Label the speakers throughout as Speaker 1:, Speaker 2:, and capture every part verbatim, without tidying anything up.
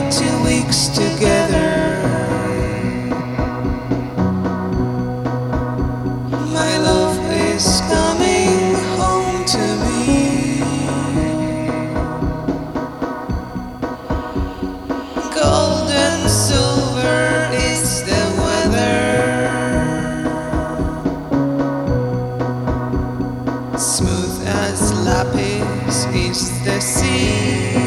Speaker 1: two weeks together. My love is coming home to me. Gold and silver is the weather. Smooth as lapis is the sea.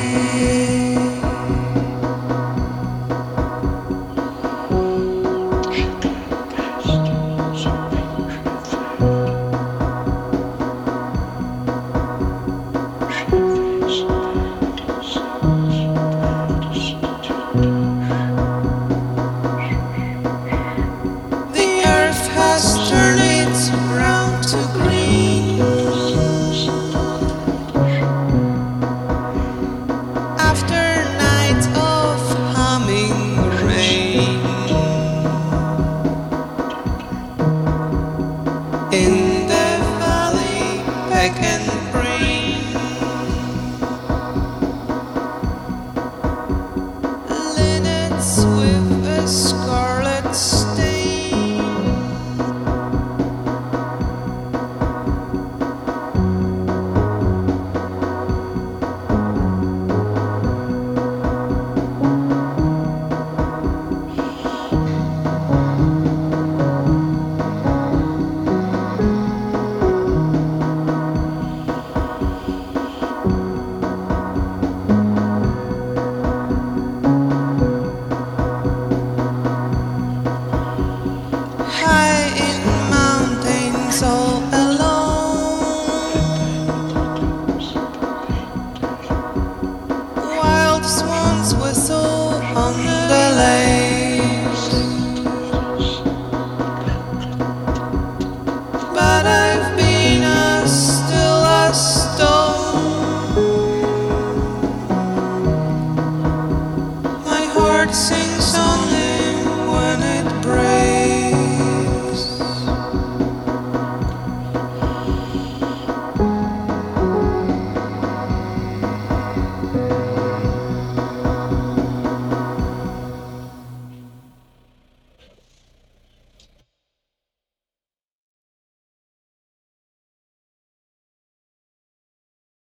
Speaker 1: In the valley, back and brain, linnets with a scarlet stain. On the lake, but I've been as still as stone. My heart sings.